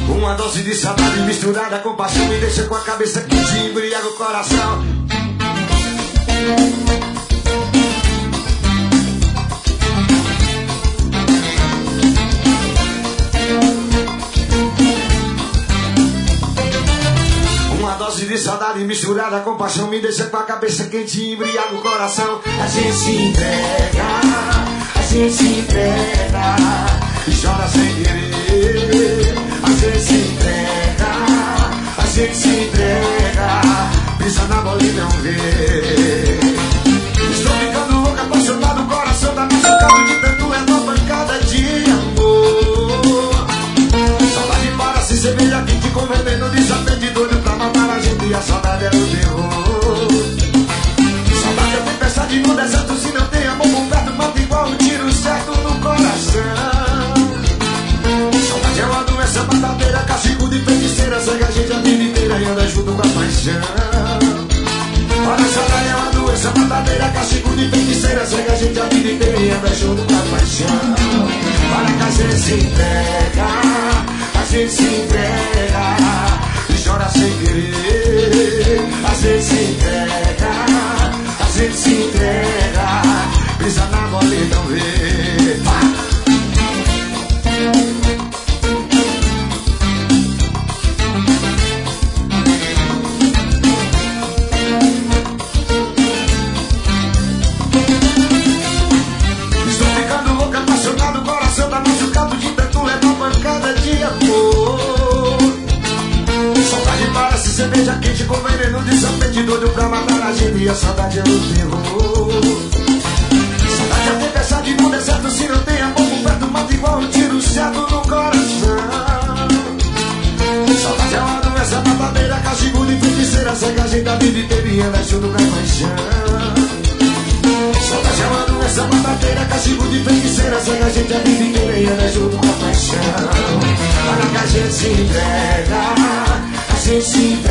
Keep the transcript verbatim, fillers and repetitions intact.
Uma dose de saudade misturada com paixão me deixa com a cabeça que te embriaga o coração. Uma dose de saudade misturada com paixão me deixa com a cabeça quente e embriaga o coração. A gente se entrega, a gente se entrega e chora sem querer. A gente se entrega, a gente se entrega, pisa na bola e não vê. Estou ficando louco, apaixonado, o coração tá machucado de tanto levar pancada de amor. Saudade para se cerveja quente com veneno de sapete doido pra matar a gente e a saudade é o terror. Saudade é tempestade no deserto, se não tem amor por perto, mata igual um tiro certo no coração. Saudade é uma doença matadeira, castigo de feiticeira, cega a gente a vida inteira e anda junto com a paixão. Olha, saudade é uma doença matadeira, castigo de feiticeira, cega a gente a vida inteira e anda junto com a paixão. Olha que a gente se entrega, a gente se entrega e chora sem querer. A gente se entrega, a gente se entrega, pisa na bola e não vê. Estou ficando louco, apaixonado, o coração tá machucado de tanto levar pancada de amor. Saudade parece cerveja quente com veneno de sapete doido pra matar a gente e a saudade é o terror. Saudade é tempestade no deserto, se não tem amor por perto, mata igual um tiro certo no coração. Saudade é uma doença matadeira, castigo de feiticeira, cega a gente a vida inteira e anda junto com a paixão. Saudade é uma doença matadeira, castigo de feiticeira, cega a gente a vida inteira e anda junto com a paixão. Olha que a gente se entrega, a gente se entrega